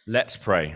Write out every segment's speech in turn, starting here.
Let's pray.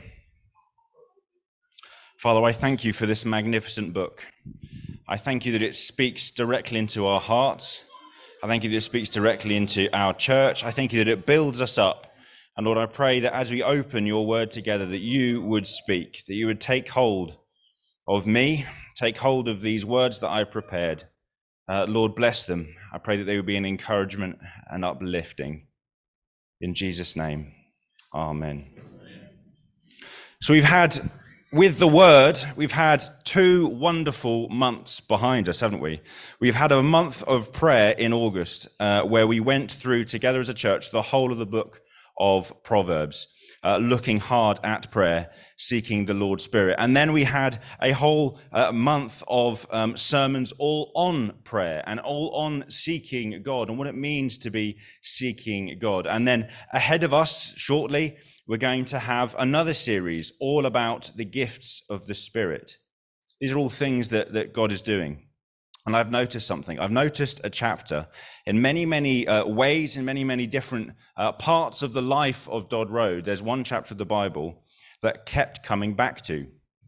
Father, I thank you for this magnificent book. I thank you that it speaks directly into our hearts. I thank you that it speaks directly into our church. I thank you that it builds us up. And Lord, I pray that as we open your word together, that you would speak, that you would take hold of me, take hold of these words that I've prepared. Lord, bless them. I pray that they would be an encouragement and uplifting. In Jesus' name, amen. So with the word, we've had 2 wonderful months behind us, haven't we? We've had a month of prayer in August, where we went through together as a church the whole of the book of Proverbs, looking hard at prayer, seeking the Lord's Spirit. And then we had a whole month of sermons all on prayer and all on seeking God and what it means to be seeking God. And then ahead of us shortly, we're going to have another series all about the gifts of the Spirit. These are all things that God is doing. And I've noticed something. I've noticed a chapter in many, many ways, in many, many different parts of the life of Dodd Road. There's one chapter of the Bible that kept coming back to.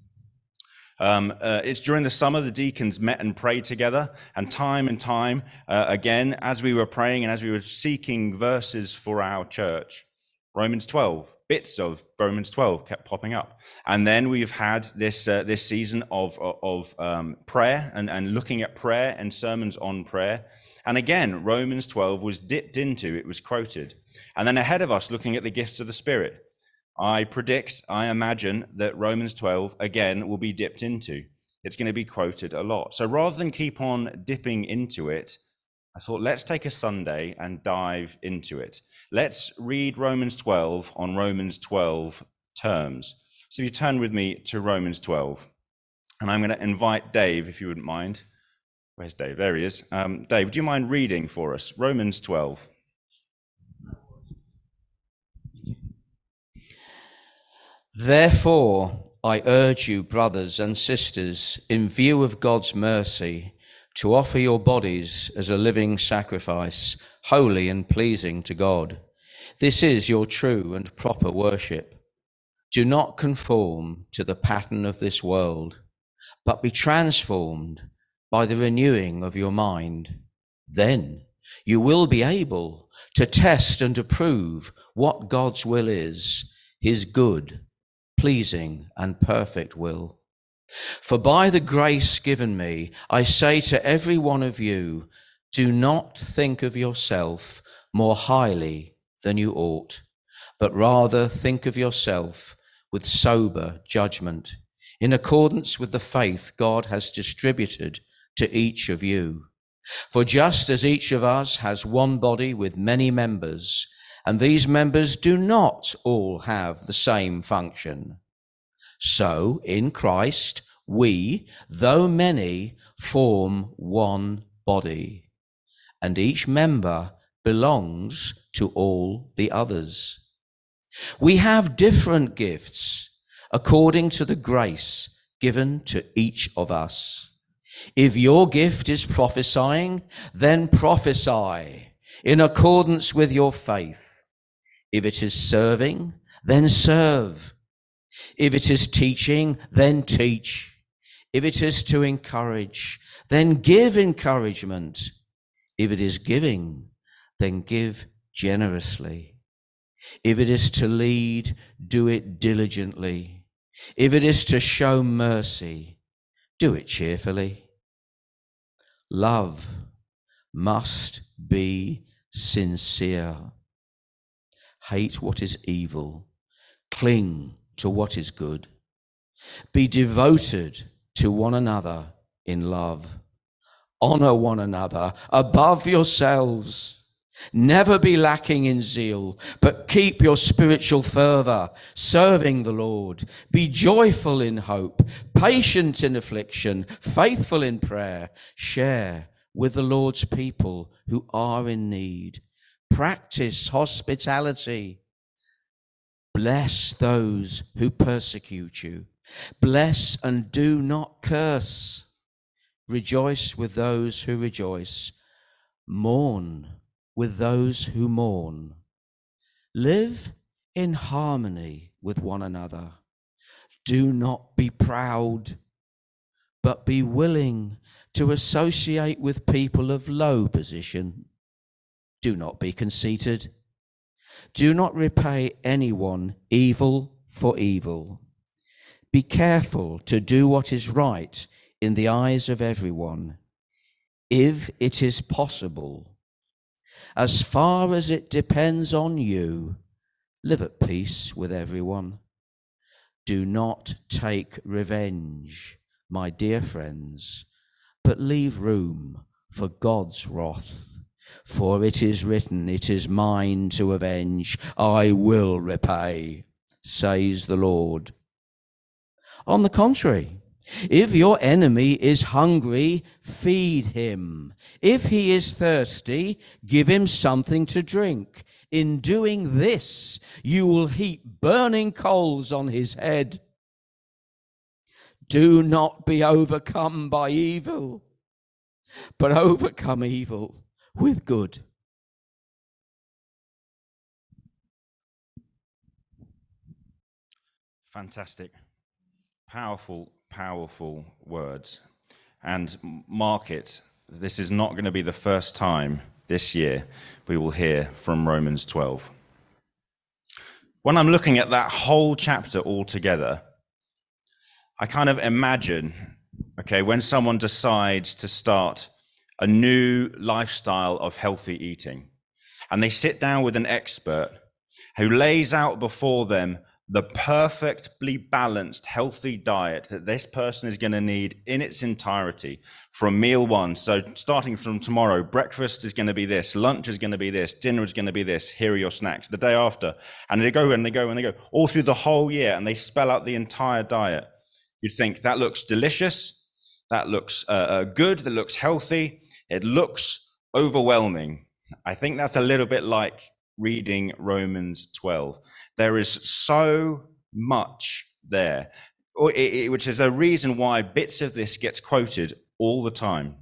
It's during the summer the deacons met and prayed together, and time again, as we were praying and as we were seeking verses for our church, Romans 12, bits of Romans 12 kept popping up. And then we've had this season of prayer and looking at prayer and sermons on prayer. And again, Romans 12 was dipped into, it was quoted. And then ahead of us, looking at the gifts of the Spirit, I imagine that Romans 12, again, will be dipped into. It's going to be quoted a lot. So rather than keep on dipping into it, I thought, let's take a Sunday and dive into it. Let's read Romans 12 on Romans 12 terms. So if you turn with me to Romans 12, and I'm going to invite Dave, if you wouldn't mind. Where's Dave? There he is. Dave, do you mind reading for us? Romans 12. Therefore, I urge you, brothers and sisters, in view of God's mercy, to offer your bodies as a living sacrifice, holy and pleasing to God. This is your true and proper worship. Do not conform to the pattern of this world, but be transformed by the renewing of your mind. Then you will be able to test and approve what God's will is, his good, pleasing and perfect will. For by the grace given me, I say to every one of you, do not think of yourself more highly than you ought, but rather think of yourself with sober judgment, in accordance with the faith God has distributed to each of you. For just as each of us has one body with many members, and these members do not all have the same function, so in Christ, we, though many, form one body, and each member belongs to all the others. We have different gifts according to the grace given to each of us. If your gift is prophesying, then prophesy in accordance with your faith. If it is serving, then serve. If it is teaching, then teach. If it is to encourage, then give encouragement. If it is giving, then give generously. If it is to lead, do it diligently. If it is to show mercy, do it cheerfully. Love must be sincere. Hate what is evil. Cling to what is good. Be devoted to one another in love. Honor one another above yourselves. Never be lacking in zeal, but keep your spiritual fervor, serving the Lord. Be joyful in hope, patient in affliction, faithful in prayer. Share with the Lord's people who are in need. Practice hospitality. Bless those who persecute you. Bless and do not curse. Rejoice with those who rejoice. Mourn with those who mourn. Live in harmony with one another. Do not be proud, but be willing to associate with people of low position. Do not be conceited. Do not repay anyone evil for evil. Be careful to do what is right in the eyes of everyone, if it is possible. As far as it depends on you, live at peace with everyone. Do not take revenge, my dear friends, but leave room for God's wrath. For it is written, it is mine to avenge, I will repay, says the Lord. On the contrary, if your enemy is hungry, feed him. If he is thirsty, give him something to drink. In doing this, you will heap burning coals on his head. Do not be overcome by evil, but overcome evil with good. Fantastic. Powerful, powerful words. And mark it, this is not going to be the first time this year we will hear from Romans 12. When I'm looking at that whole chapter altogether, I kind of imagine, okay, when someone decides to start a new lifestyle of healthy eating, and they sit down with an expert who lays out before them the perfectly balanced, healthy diet that this person is going to need in its entirety from meal one. So starting from tomorrow, breakfast is going to be this, lunch is going to be this, dinner is going to be this, here are your snacks, the day after. And they go and they go and they go all through the whole year, and they spell out the entire diet. You'd think that looks delicious, that looks good, that looks healthy, it looks overwhelming. I think that's a little bit like reading Romans 12. There is so much there, which is a reason why bits of this gets quoted all the time.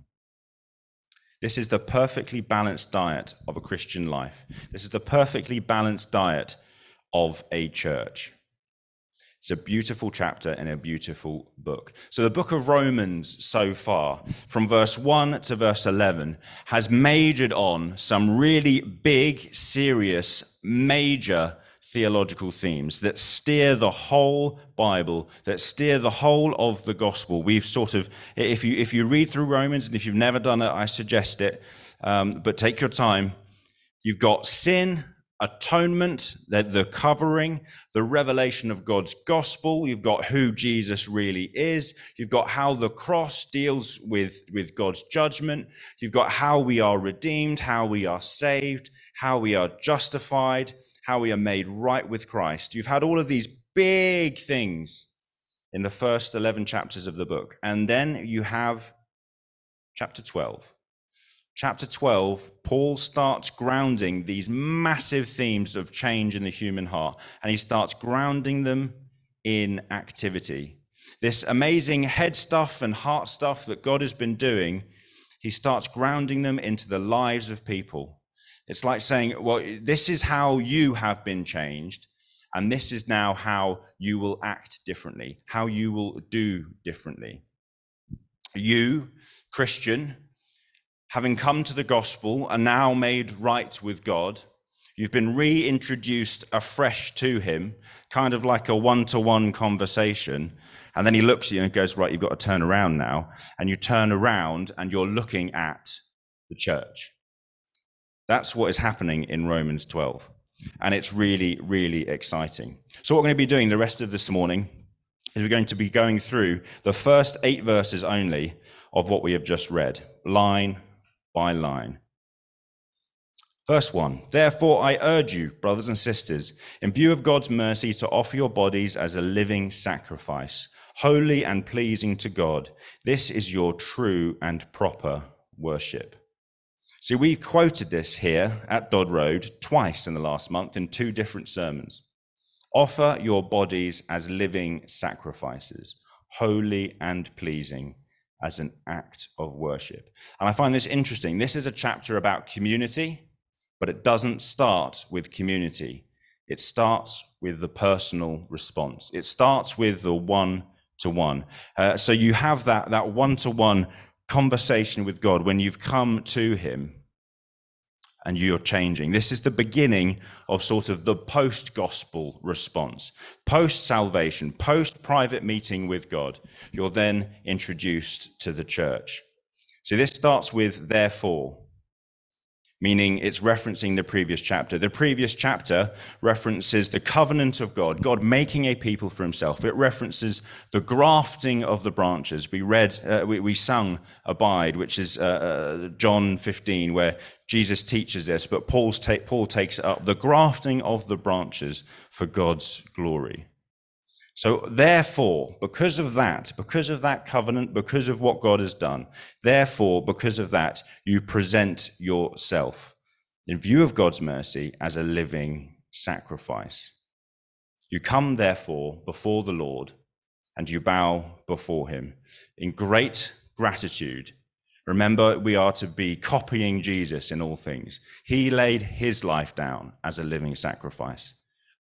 This is the perfectly balanced diet of a Christian life. This is the perfectly balanced diet of a church. It's a beautiful chapter in a beautiful book. So the book of Romans so far, from verse 1 to verse 11, has majored on some really big, serious, major theological themes that steer the whole Bible, that steer the whole of the gospel. We've sort of, if you read through Romans, and if you've never done it, I suggest it, but take your time. You've got sin, atonement, the covering, the revelation of God's gospel. You've got who Jesus really is. You've got how the cross deals with God's judgment. You've got how we are redeemed, how we are saved, how we are justified, how we are made right with Christ. You've had all of these big things in the first 11 chapters of the book. And then you have chapter 12. Chapter 12, Paul starts grounding these massive themes of change in the human heart, and he starts grounding them in activity. This amazing head stuff and heart stuff that God has been doing, he starts grounding them into the lives of people. It's like saying, well, this is how you have been changed, and this is now how you will act differently, how you will do differently. You, Christian, having come to the gospel, are now made right with God. You've been reintroduced afresh to him, kind of like a one-to-one conversation. And then he looks at you and goes, right, you've got to turn around now. And you turn around and you're looking at the church. That's what is happening in Romans 12. And it's really, really exciting. So what we're going to be doing the rest of this morning is we're going to be going through the first 8 verses only of what we have just read, line by line. Verse 1, therefore I urge you, brothers and sisters, in view of God's mercy, to offer your bodies as a living sacrifice, holy and pleasing to God. This is your true and proper worship. See, we've quoted this here at Dodd Road twice in the last month in 2 different sermons. Offer your bodies as living sacrifices, holy and pleasing, as an act of worship. And I find this interesting. This is a chapter about community, but it doesn't start with community. It starts with the personal response. It starts with the one-to-one. So you have that one-to-one conversation with God when you've come to him and you're changing. This is the beginning of sort of the post-gospel response. Post-salvation, post-private meeting with God, you're then introduced to the church. See, this starts with therefore, meaning it's referencing the previous chapter. The previous chapter references the covenant of God, God making a people for himself. It references the grafting of the branches. We sung Abide, which is John 15, where Jesus teaches this, but Paul takes it up, the grafting of the branches for God's glory. So therefore, because of that covenant, because of what God has done, therefore, because of that, you present yourself in view of God's mercy as a living sacrifice. You come, therefore, before the Lord and you bow before him in great gratitude. Remember, we are to be copying Jesus in all things. He laid his life down as a living sacrifice.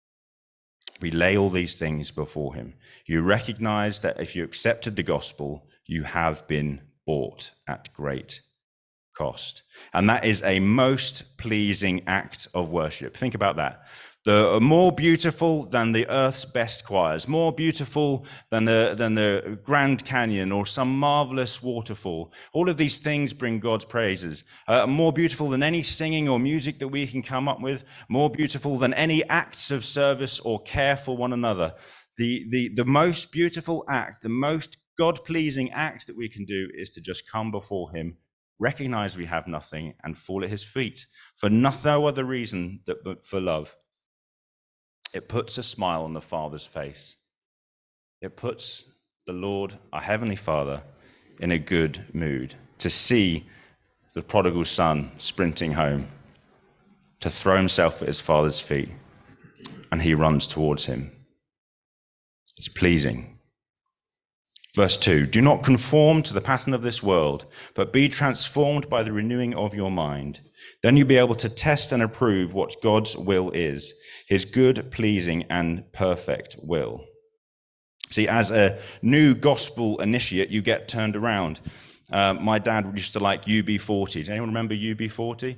We lay all these things before him. You recognize that if you accepted the gospel, you have been bought at great cost. And that is a most pleasing act of worship. Think about that. The more beautiful than the earth's best choirs, more beautiful than the Grand Canyon or some marvelous waterfall. All of these things bring God's praises. More beautiful than any singing or music that we can come up with. More beautiful than any acts of service or care for one another. The most beautiful act, the most God-pleasing act that we can do is to just come before him, recognize we have nothing, and fall at his feet for no other reason but for love. It puts a smile on the Father's face. It puts the Lord, our Heavenly Father, in a good mood to see the prodigal son sprinting home, to throw himself at his father's feet, and he runs towards him. It's pleasing. Verse 2, do not conform to the pattern of this world, but be transformed by the renewing of your mind. Then you'll be able to test and approve what God's will is, his good, pleasing, and perfect will. See, as a new gospel initiate, you get turned around. My dad used to like UB40. Does anyone remember UB40?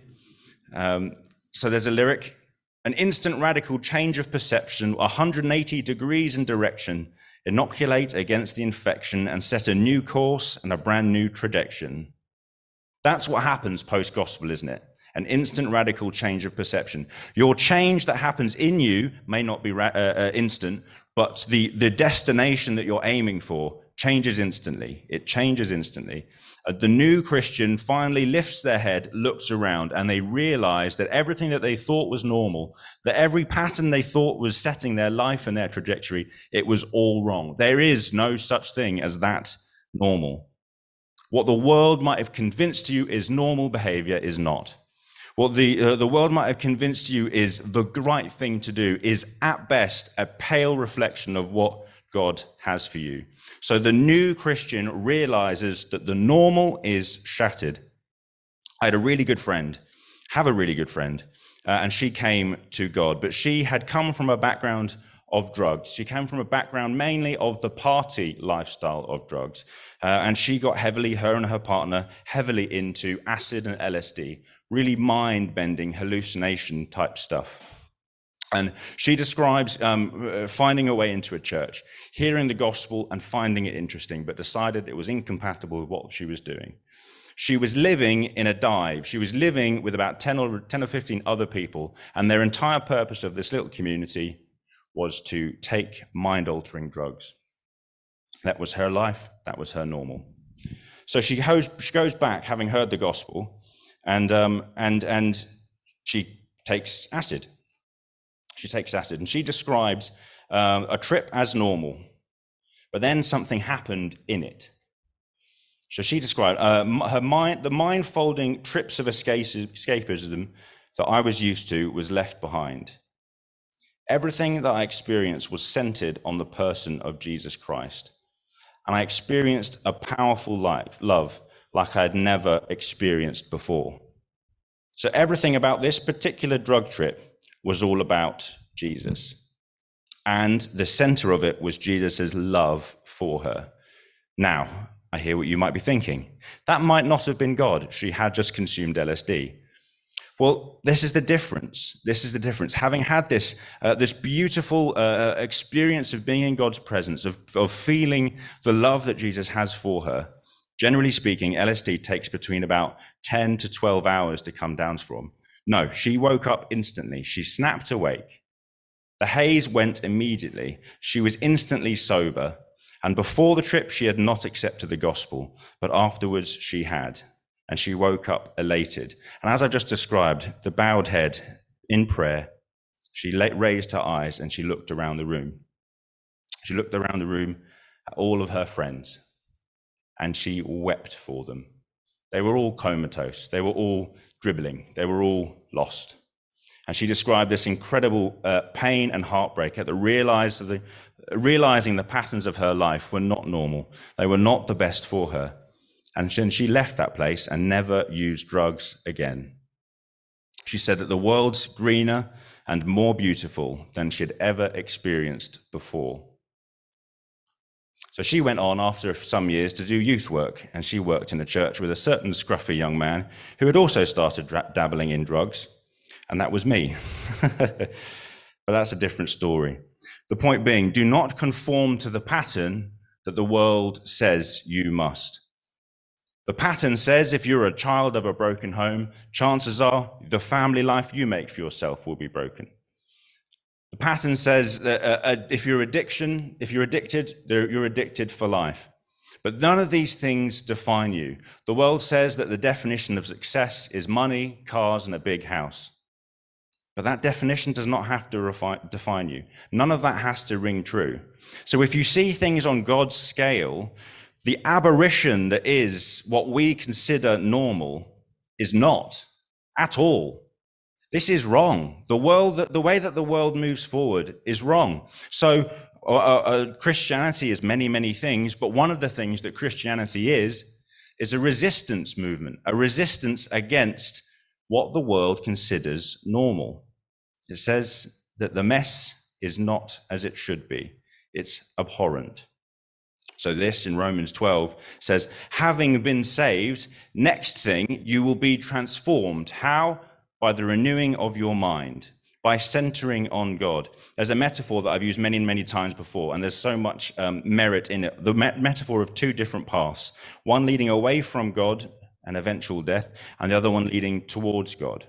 So there's a lyric, an instant radical change of perception, 180 degrees in direction, inoculate against the infection and set a new course and a brand new trajectory. That's what happens post-gospel, isn't it? An instant radical change of perception. Your change that happens in you may not be instant, but the destination that you're aiming for changes instantly. It changes instantly. The new Christian finally lifts their head, looks around, and they realize that everything that they thought was normal, that every pattern they thought was setting their life and their trajectory, it was all wrong. There is no such thing as that normal. What the world might have convinced you is normal behavior is not. What the world might have convinced you is the right thing to do is at best a pale reflection of what God has for you. So the new Christian realizes that the normal is shattered. I had a really good friend, and she came to God, but she had come from a background of drugs. She came from a background mainly of the party lifestyle of drugs. And she got her and her partner, heavily into acid and LSD, really mind-bending hallucination type stuff. And she describes finding a way into a church, hearing the gospel and finding it interesting, but decided it was incompatible with what she was doing. She was living in a dive. She was living with about 10 or 15 other people, and their entire purpose of this little community was to take mind-altering drugs. That was her life. That was her normal. So she goes back, having heard the gospel, and she takes acid. She takes acid, and she describes a trip as normal, but then something happened in it. So she described the mind-folding trips of escapism that I was used to was left behind. Everything that I experienced was centered on the person of Jesus Christ. And I experienced a powerful love like I had never experienced before. So everything about this particular drug trip was all about Jesus. And the center of it was Jesus' love for her. Now, I hear what you might be thinking. That might not have been God. She had just consumed LSD. Well, this is the difference. This is the difference. Having had this beautiful experience of being in God's presence, of feeling the love that Jesus has for her, generally speaking, LSD takes between about 10 to 12 hours to come down from. No, she woke up instantly. She snapped awake. The haze went immediately. She was instantly sober. And before the trip, she had not accepted the gospel, but afterwards she had. And she woke up elated. And as I just described, the bowed head in prayer, she raised her eyes and she looked around the room. She looked around the room at all of her friends, and she wept for them. They were all comatose. They were all dribbling. They were all lost. And she described this incredible pain and heartbreak at realizing the patterns of her life were not normal. They were not the best for her. And she left that place and never used drugs again. She said that the world's greener and more beautiful than she had ever experienced before. So she went on after some years to do youth work, and she worked in a church with a certain scruffy young man who had also started dabbling in drugs, and that was me. But that's a different story. The point being, do not conform to the pattern that the world says you must. The pattern says if you're a child of a broken home, chances are the family life you make for yourself will be broken. The pattern says that if you're addicted, you're addicted for life. But none of these things define you. The world says that the definition of success is money, cars, and a big house. But that definition does not have to define you. None of that has to ring true. So if you see things on God's scale, the aberration that is what we consider normal is not at all. This is wrong. The way that the world moves forward is wrong. So Christianity is many, many things, but one of the things that Christianity is a resistance movement, a resistance against what the world considers normal. It says that the mess is not as it should be. It's abhorrent. So this in Romans 12 says, having been saved, next thing, you will be transformed. How? By the renewing of your mind, by centering on God. There's a metaphor that I've used many, many times before, and there's so much merit in it. The metaphor of two different paths, one leading away from God and eventual death, and the other one leading towards God.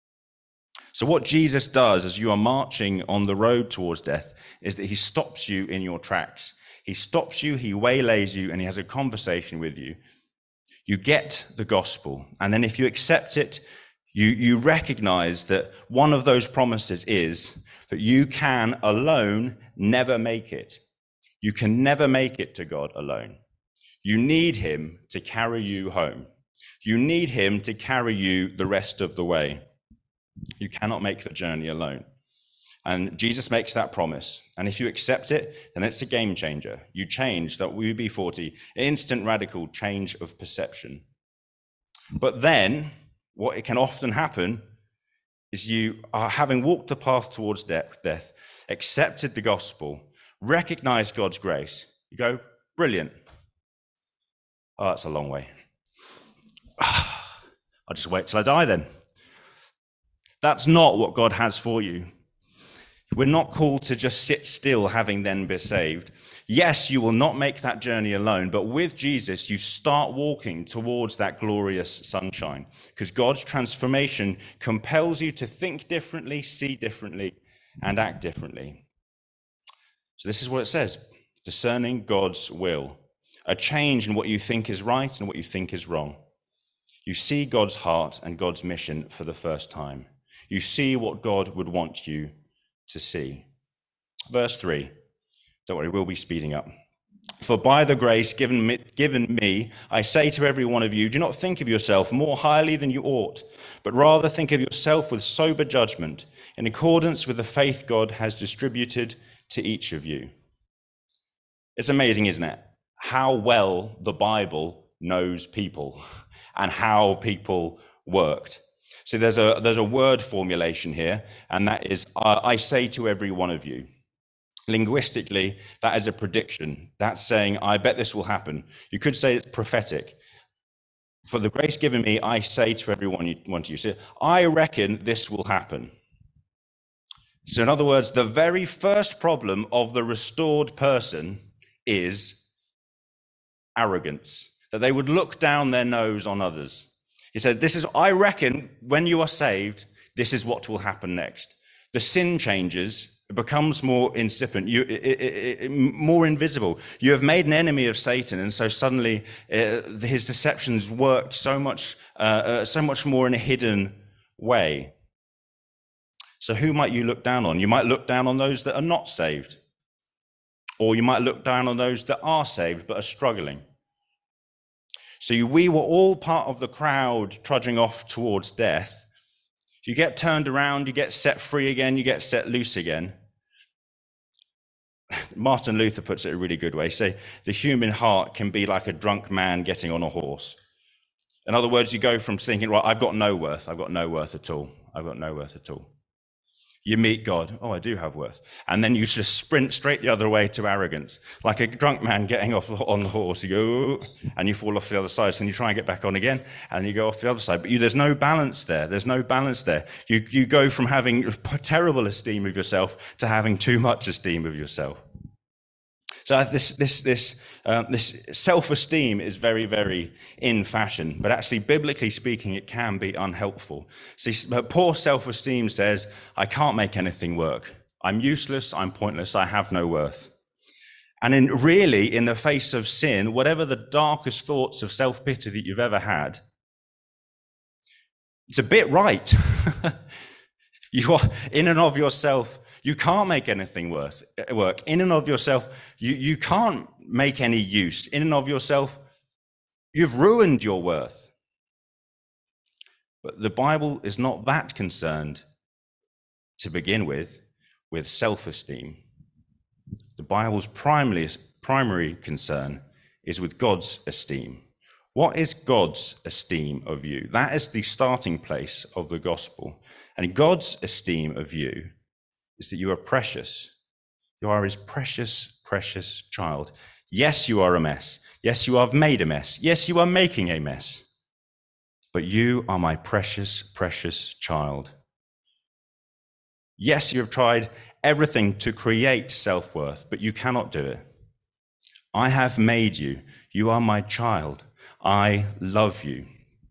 So what Jesus does as you are marching on the road towards death is that he stops you in your tracks. He stops you, he waylays you, and he has a conversation with you. You get the gospel, and then if you accept it, you recognize that one of those promises is that you can alone never make it. You can never make it to God alone. You need him to carry you home. You need him to carry you the rest of the way. You cannot make the journey alone. And Jesus makes that promise. And if you accept it, then it's a game changer. You change that UB40, instant radical change of perception. But then what it can often happen is you are having walked the path towards death, accepted the gospel, recognized God's grace. You go, brilliant. Oh, that's a long way. I'll just wait till I die then. That's not what God has for you. We're not called to just sit still having then been saved. Yes, you will not make that journey alone, but with Jesus, you start walking towards that glorious sunshine because God's transformation compels you to think differently, see differently, and act differently. So this is what it says, discerning God's will, a change in what you think is right and what you think is wrong. You see God's heart and God's mission for the first time. You see what God would want you to see. Verse 3, don't worry, we'll be speeding up. For by the grace given me, I say to every one of you, do not think of yourself more highly than you ought, but rather think of yourself with sober judgment, in accordance with the faith God has distributed to each of you. It's amazing, isn't it? How well the Bible knows people and how people worked. So there's a word formulation here, and that is, I say to every one of you. Linguistically, that is a prediction. That's saying, I bet this will happen. You could say it's prophetic. For the grace given me, I say to everyone you want to use, I reckon this will happen. So in other words, the very first problem of the restored person is arrogance, that they would look down their nose on others. He said, I reckon when you are saved, this is what will happen next. The sin changes, it becomes more incipient, more invisible. You have made an enemy of Satan, and so suddenly his deceptions work so much more in a hidden way. So who might you look down on? You might look down on those that are not saved. Or you might look down on those that are saved but are struggling. So we were all part of the crowd trudging off towards death. You get turned around, you get set free again, you get set loose again. Martin Luther puts it a really good way. Say, the human heart can be like a drunk man getting on a horse. In other words, you go from thinking, right, I've got no worth at all. You meet God. Oh, I do have worth. And then you just sprint straight the other way to arrogance. Like a drunk man getting off on the horse. You go, and you fall off the other side. So then you try and get back on again, and you go off the other side. But there's no balance there. You go from having terrible esteem of yourself to having too much esteem of yourself. So this self-esteem is very, very in fashion, but actually, biblically speaking, it can be unhelpful. See, poor self-esteem says, I can't make anything work. I'm useless, I'm pointless, I have no worth. And in the face of sin, whatever the darkest thoughts of self-pity that you've ever had, it's a bit right. You are, in and of yourself, you can't make anything work. In and of yourself, you can't make any use. In and of yourself, you've ruined your worth. But the Bible is not that concerned, to begin with self-esteem. The Bible's primary concern is with God's esteem. What is God's esteem of you? That is the starting place of the gospel. And God's esteem of you is that you are precious. You are his precious, precious child. Yes, you are a mess. Yes, you have made a mess. Yes, you are making a mess. But you are my precious, precious child. Yes, you have tried everything to create self-worth, but you cannot do it. I have made you. You are my child. I love you.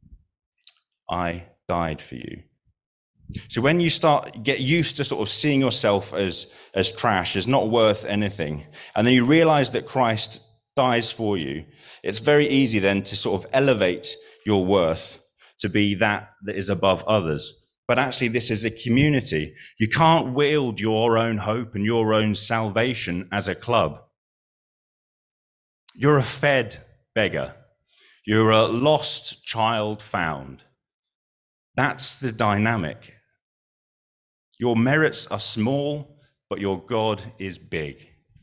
I died for you. So when you get used to sort of seeing yourself as trash, as not worth anything, and then you realize that Christ dies for you, it's very easy then to sort of elevate your worth to be that is above others. But actually, this is a community. You can't wield your own hope and your own salvation as a club. You're a fed beggar. You're a lost child found. That's the dynamic. Your merits are small, but your God is big.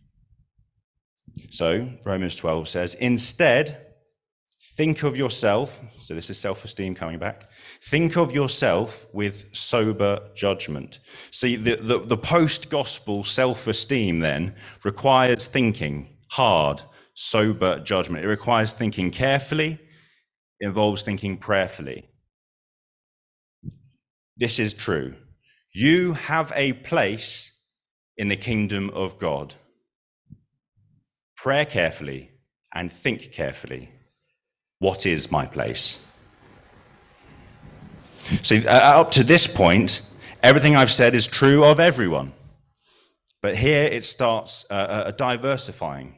So Romans 12 says, instead, think of yourself, so this is self-esteem coming back, think of yourself with sober judgment. See, the post-gospel self-esteem then requires thinking hard, sober judgment. It requires thinking carefully, it involves thinking prayerfully. This is true. You have a place in the kingdom of God. Pray carefully and think carefully. What is my place? See, up to this point, everything I've said is true of everyone. But here it starts diversifying.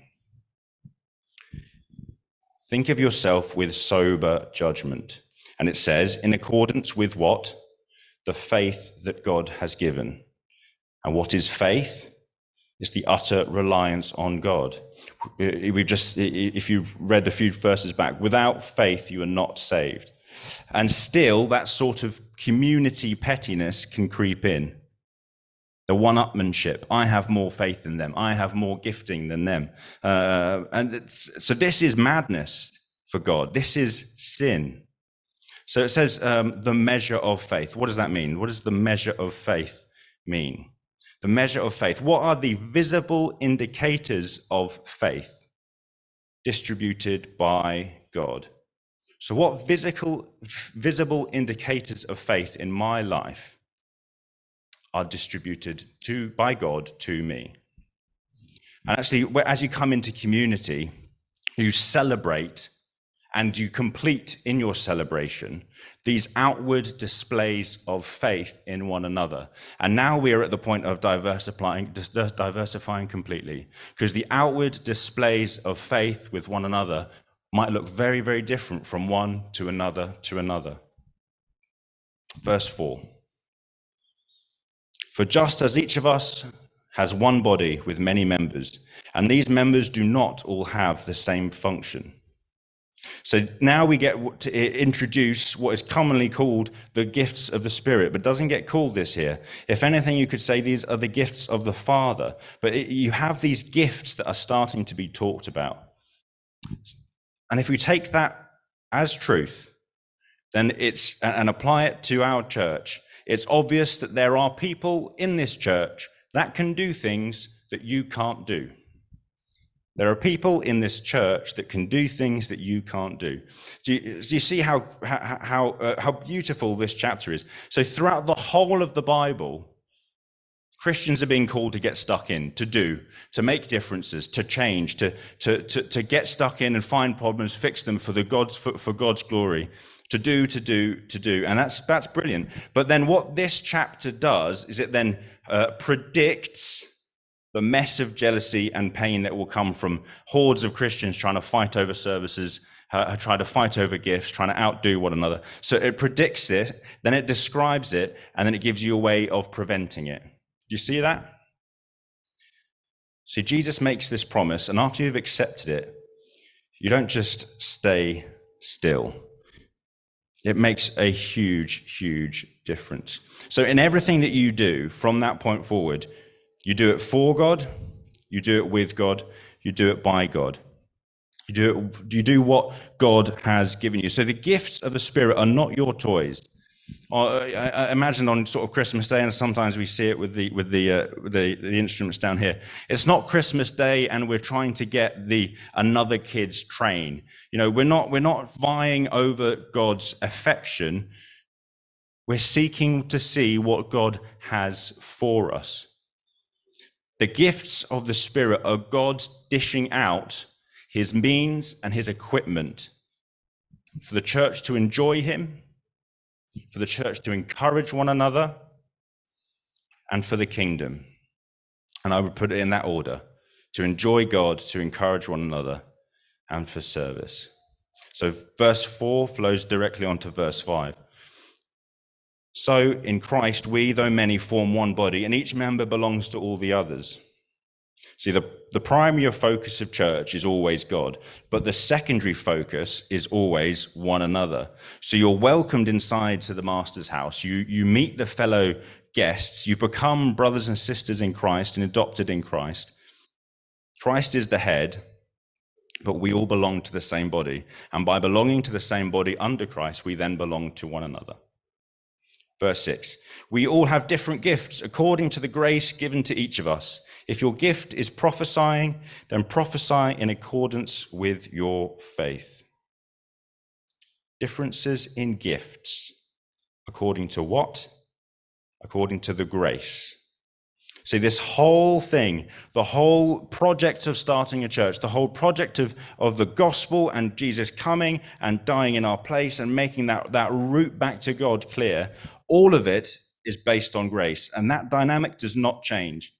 Think of yourself with sober judgment. And it says, in accordance with what? The faith that God has given. And what is faith? It's the utter reliance on God. If you've read a few verses back, without faith you are not saved. And still that sort of community pettiness can creep in. The one-upmanship. I have more faith than them. I have more gifting than them. So this is madness for God. This is sin. So it says the measure of faith. What does that mean? What does the measure of faith mean? The measure of faith. What are the visible indicators of faith? Distributed by God. So what visible indicators of faith in my life are distributed by God to me? And actually, as you come into community, you celebrate and you complete in your celebration these outward displays of faith in one another. And now we are at the point of diversifying completely, because the outward displays of faith with one another might look very, very different from one to another to another. Verse 4. For just as each of us has one body with many members, and these members do not all have the same function. So now we get to introduce what is commonly called the gifts of the Spirit, but doesn't get called this here. If anything, you could say these are the gifts of the Father, but you have these gifts that are starting to be talked about. And if we take that as truth, then and apply it to our church, it's obvious that there are people in this church that can do things that you can't do. There are people in this church that can do things that you can't do. Do you see how beautiful this chapter is? So throughout the whole of the Bible, Christians are being called to get stuck in, to make differences, to change, to get stuck in and find problems, fix them for God's glory, to do. And that's brilliant. But then what this chapter does is it then predicts the mess of jealousy and pain that will come from hordes of Christians trying to fight over services, trying to fight over gifts, trying to outdo one another. So it predicts it, then it describes it, and then it gives you a way of preventing it. Do you see that? See, Jesus makes this promise, and after you've accepted it, you don't just stay still. It makes a huge, huge difference. So in everything that you do from that point forward, you do it for God, you do it with God, you do it by God. You do what God has given you. So the gifts of the Spirit are not your toys. I imagine on sort of Christmas Day, and sometimes we see it with the instruments down here. It's not Christmas Day, and we're trying to get another kid's train. You know, we're not vying over God's affection. We're seeking to see what God has for us. The gifts of the Spirit are God dishing out his means and his equipment for the church to enjoy him, for the church to encourage one another, and for the kingdom. And I would put it in that order: to enjoy God, to encourage one another, and for service. So verse 4 flows directly onto verse 5. So in Christ, we, though many, form one body, and each member belongs to all the others. See, the primary focus of church is always God, but the secondary focus is always one another. So you're welcomed inside to the Master's house. You meet the fellow guests. You become brothers and sisters in Christ and adopted in Christ. Christ is the head, but we all belong to the same body. And by belonging to the same body under Christ, we then belong to one another. Verse 6, we all have different gifts according to the grace given to each of us. If your gift is prophesying, then prophesy in accordance with your faith. Differences in gifts. According to what? According to the grace. See, this whole thing, the whole project of starting a church, the whole project of the gospel and Jesus coming and dying in our place and making that route back to God clear, all of it is based on grace. And that dynamic does not change.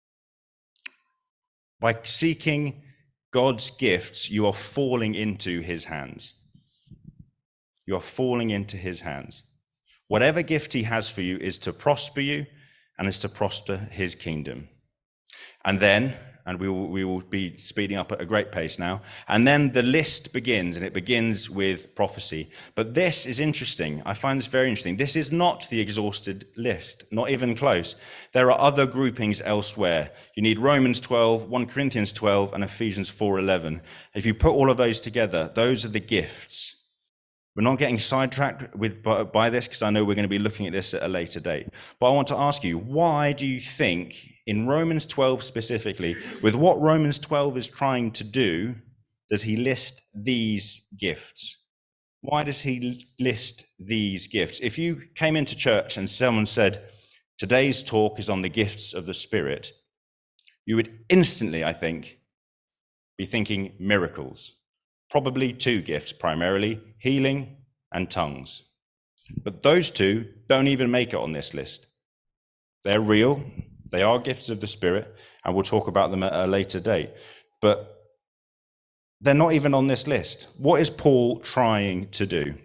By seeking God's gifts, you are falling into his hands. You are falling into his hands. Whatever gift he has for you is to prosper you and is to prosper his kingdom. And then, and we will be speeding up at a great pace now, and then the list begins, and it begins with prophecy. But this is interesting. I find this very interesting. This is not the exhausted list, not even close. There are other groupings elsewhere. You need Romans 12, 1 Corinthians 12, and Ephesians 4:11. If you put all of those together, those are the gifts. We're not getting sidetracked by this, because I know we're going to be looking at this at a later date. But I want to ask you, why do you think in Romans 12 specifically, with what Romans 12 is trying to do, does he list these gifts? Why does he list these gifts? If you came into church and someone said, today's talk is on the gifts of the Spirit, you would instantly, I think, be thinking miracles. Probably two gifts, primarily healing and tongues. But those two don't even make it on this list. They're real. They are gifts of the Spirit, and we'll talk about them at a later date. But they're not even on this list. What is Paul trying to do?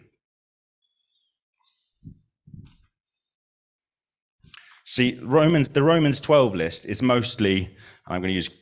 See, the Romans 12 list is mostly, I'm going to use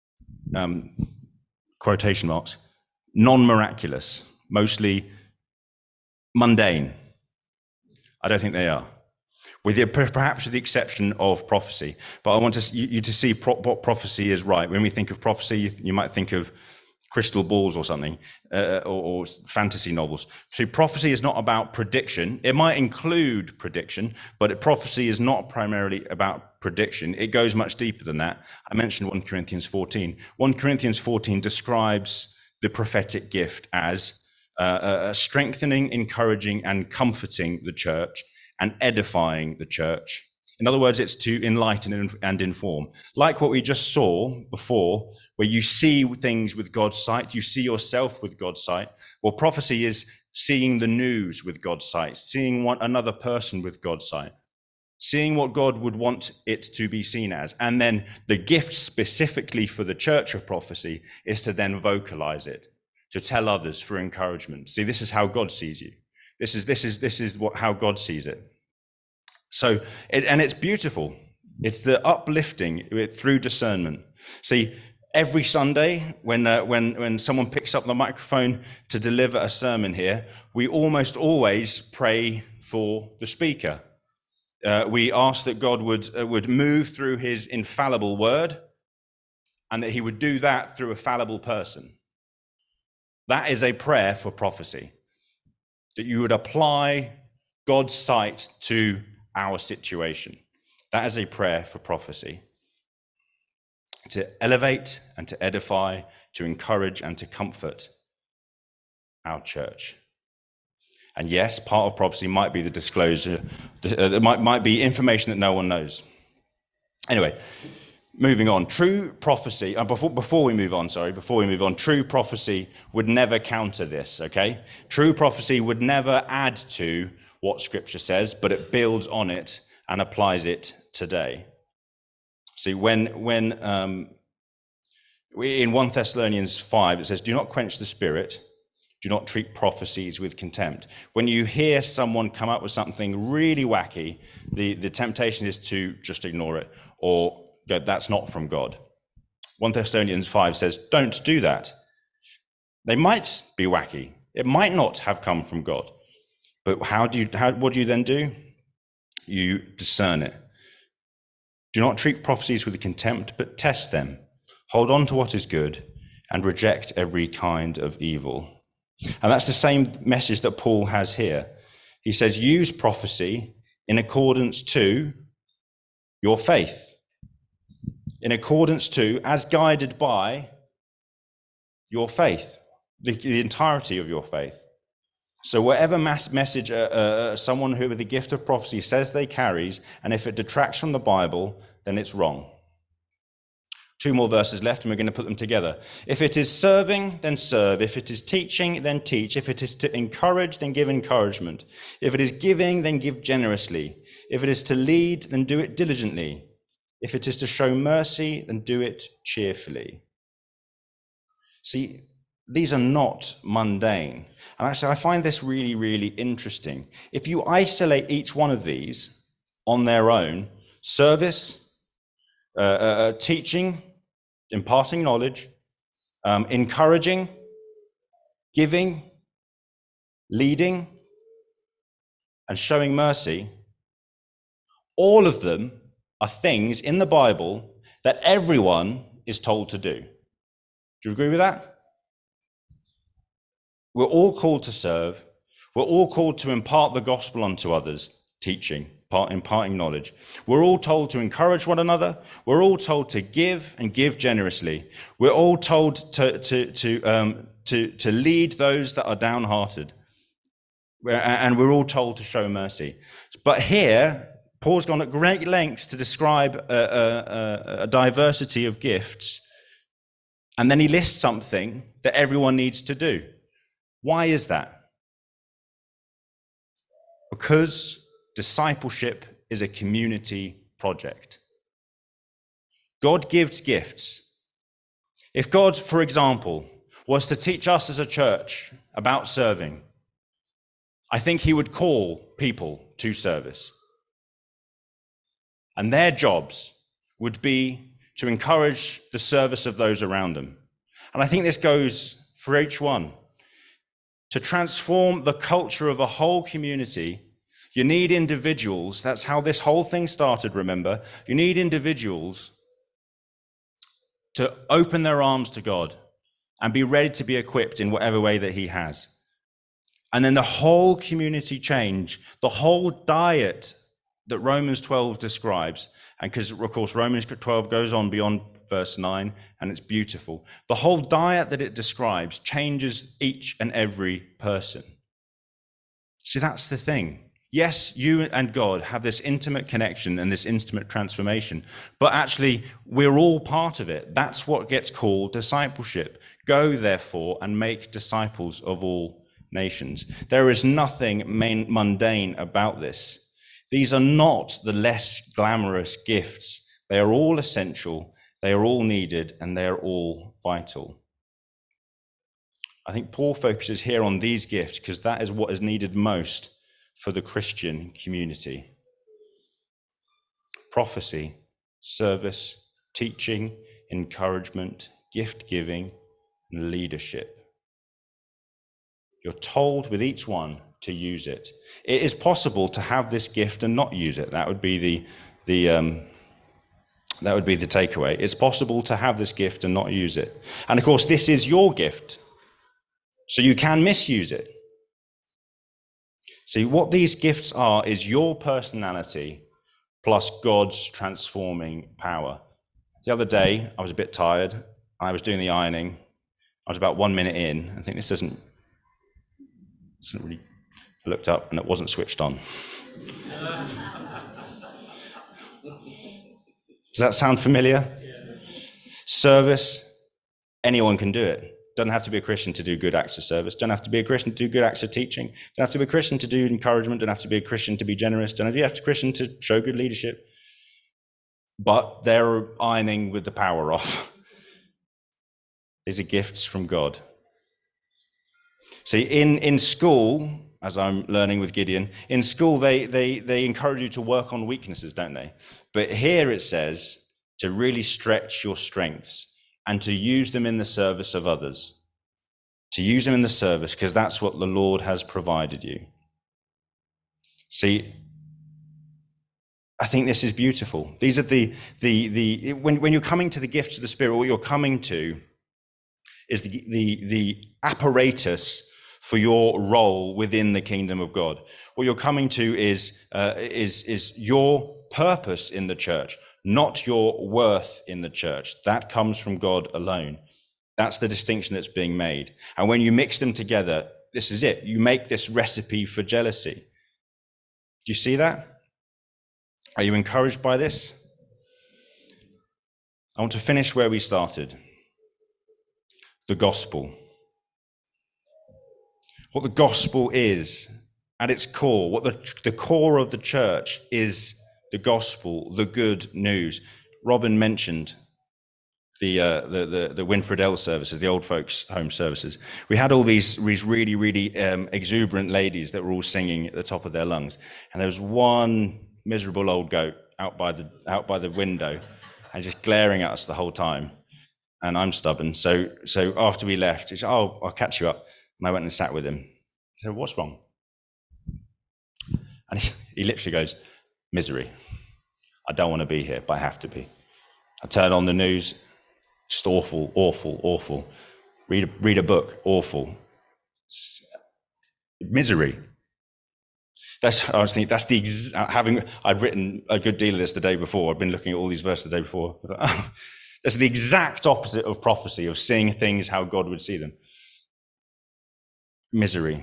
quotation marks, non-miraculous, mostly mundane. I don't think they are, perhaps with the exception of prophecy. But I want you to see what prophecy is right. When we think of prophecy, you might think of crystal balls or something, or fantasy novels. So prophecy is not about prediction. It might include prediction, but prophecy is not primarily about prediction. It goes much deeper than that. I mentioned 1 Corinthians 14. 1 Corinthians 14 describes the prophetic gift as strengthening, encouraging, and comforting the church and edifying the church. In other words, it's to enlighten and inform. Like what we just saw before, where you see things with God's sight, you see yourself with God's sight. Well, prophecy is seeing the news with God's sight, seeing another person with God's sight, seeing what God would want it to be seen as. And then the gift specifically for the church of prophecy is to then vocalize it, to tell others for encouragement. See, this is how God sees you. This is how God sees it. So, and it's beautiful. It's the uplifting through discernment. See, every Sunday when someone picks up the microphone to deliver a sermon here, we almost always pray for the speaker. We ask that God would move through his infallible word, and that he would do that through a fallible person. That is a prayer for prophecy, that you would apply God's sight to our situation. That is a prayer for prophecy, to elevate and to edify, to encourage and to comfort our church. And yes, part of prophecy might be the disclosure, might be information that no one knows. Anyway, moving on, true prophecy, before we move on, true prophecy would never counter this, okay? True prophecy would never add to what Scripture says, but it builds on it and applies it today. See, when in 1 Thessalonians 5, it says, do not quench the Spirit, do not treat prophecies with contempt. When you hear someone come up with something really wacky, the temptation is to just ignore it, or go, that's not from God. 1 Thessalonians 5 says, don't do that. They might be wacky. It might not have come from God. But what do you then do? You discern it. Do not treat prophecies with contempt, but test them. Hold on to what is good and reject every kind of evil. And that's the same message that Paul has here. He says, use prophecy in accordance to your faith. In accordance to, as guided by your faith, the entirety of your faith. So whatever message someone who with the gift of prophecy says they carries, and if it detracts from the Bible, then it's wrong. 2 more verses left, and we're going to put them together. If it is serving, then serve. If it is teaching, then teach. If it is to encourage, then give encouragement. If it is giving, then give generously. If it is to lead, then do it diligently. If it is to show mercy, then do it cheerfully. See, these are not mundane. And actually, I find this really, really interesting. If you isolate each one of these on their own, service, teaching, imparting knowledge, encouraging, giving, leading, and showing mercy, all of them are things in the Bible that everyone is told to do. Do you agree with that? We're all called to serve. We're all called to impart the gospel unto others, teaching, imparting knowledge. We're all told to encourage one another. We're all told to give and give generously. We're all told to lead those that are downhearted. And we're all told to show mercy. But here, Paul's gone at great lengths to describe a diversity of gifts. And then he lists something that everyone needs to do. Why is that? Because discipleship is a community project. God gives gifts. If God, for example, was to teach us as a church about serving, I think he would call people to service. And their jobs would be to encourage the service of those around them. And I think this goes for each one. To transform the culture of a whole community, you need individuals. That's how this whole thing started, remember. You need individuals to open their arms to God and be ready to be equipped in whatever way that he has. And then the whole community change, the whole diet that Romans 12 describes, and because, of course, Romans 12 goes on beyond verse 9, and it's beautiful. The whole diet that it describes changes each and every person. See, that's the thing. Yes, you and God have this intimate connection and this intimate transformation, but actually, we're all part of it. That's what gets called discipleship. Go, therefore, and make disciples of all nations. There is nothing mundane about this. These are not the less glamorous gifts. They are all essential, they are all needed, and they are all vital. I think Paul focuses here on these gifts because that is what is needed most for the Christian community. Prophecy, service, teaching, encouragement, gift giving, and leadership. You're told with each one to use it. It is possible to have this gift and not use it. That would be the takeaway. It's possible to have this gift and not use it. And of course, this is your gift, so you can misuse it. See, what these gifts are is your personality plus God's transforming power. The other day, I was a bit tired. I was doing the ironing. I was about 1 minute in. I think this doesn't really. I looked up and it wasn't switched on. Does that sound familiar? Yeah. Service, anyone can do it. Doesn't have to be a Christian to do good acts of service. Don't have to be a Christian to do good acts of teaching. Don't have to be a Christian to do encouragement. Don't have to be a Christian to be generous. Don't have to be a Christian to show good leadership. But they're ironing with the power off. These are gifts from God. See, in school, as I'm learning with Gideon, in school they encourage you to work on weaknesses, don't they? But here it says to really stretch your strengths and to use them in the service of others. To use them in the service, because that's what the Lord has provided you. See, I think this is beautiful. These are when you're coming to the gifts of the Spirit, what you're coming to is the apparatus for your role within the kingdom of God. What you're coming to is your purpose in the church, not your worth in the church. That comes from God alone. That's the distinction that's being made. And when you mix them together, this is it. You make this recipe for jealousy. Do you see that? Are you encouraged by this? I want to finish where we started. The gospel. What the gospel is at its core, what the core of the church is the gospel, the good news. Robin mentioned the Winfred L services, the old folks home services. We had all these really, really exuberant ladies that were all singing at the top of their lungs. And there was one miserable old goat out by the window and just glaring at us the whole time. And I'm stubborn. So after we left, he said, "Oh, I'll catch you up." And I went and sat with him. I said, "What's wrong?" And he literally goes, "Misery. I don't want to be here, but I have to be." I turn on the news, just awful, awful, awful. Read a book, awful. Misery. I was thinking, I'd written a good deal of this the day before. I've been looking at all these verses the day before. I thought, oh, that's the exact opposite of prophecy, of seeing things how God would see them. Misery.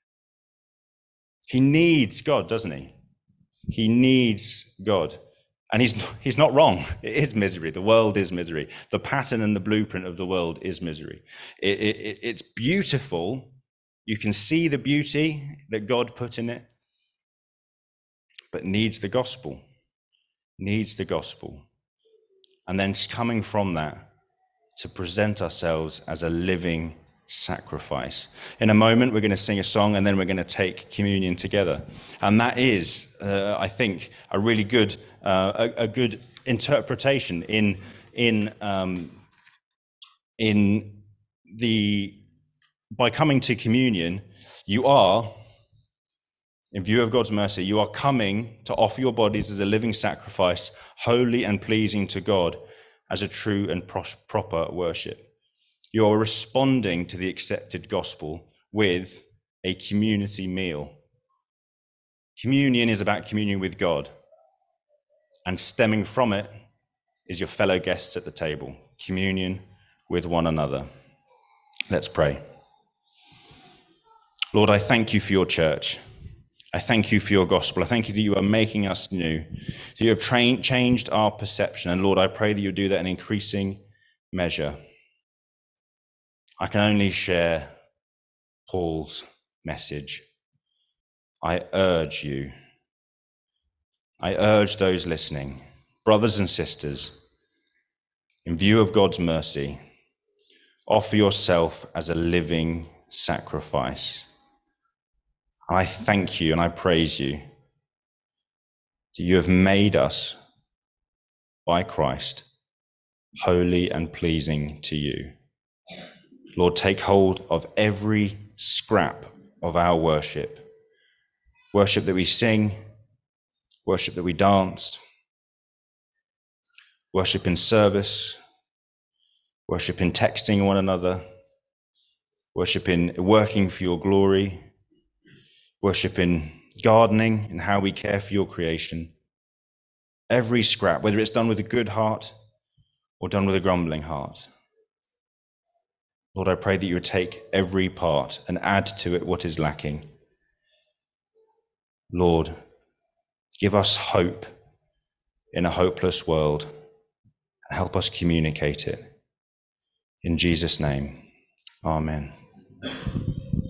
He needs God, doesn't he? He needs God. And he's not wrong. It is misery. The world is misery. The pattern and the blueprint of the world is misery. It's beautiful. You can see the beauty that God put in it, but needs the gospel. Needs the gospel. And then coming from that, to present ourselves as a living sacrifice. In a moment, we're going to sing a song, and then we're going to take communion together. And that is, I think, a really good, a good interpretation by coming to communion, you are, in view of God's mercy, you are coming to offer your bodies as a living sacrifice, holy and pleasing to God, as a true and proper worship. You are responding to the accepted gospel with a community meal. Communion is about communion with God, and stemming from it is your fellow guests at the table, communion with one another. Let's pray. Lord, I thank you for your church. I thank you for your gospel. I thank you that you are making us new, that you have changed our perception. And Lord, I pray that you do that in increasing measure. I can only share Paul's message. I urge you, I urge those listening, brothers and sisters, in view of God's mercy, offer yourself as a living sacrifice. I thank you and I praise you that you have made us by Christ holy and pleasing to you. Lord, take hold of every scrap of our worship. Worship that we sing, worship that we danced, worship in service, worship in texting one another, worship in working for your glory, worship in gardening and how we care for your creation. Every scrap, whether it's done with a good heart or done with a grumbling heart. Lord, I pray that you would take every part and add to it what is lacking. Lord, give us hope in a hopeless world and help us communicate it. In Jesus' name, amen.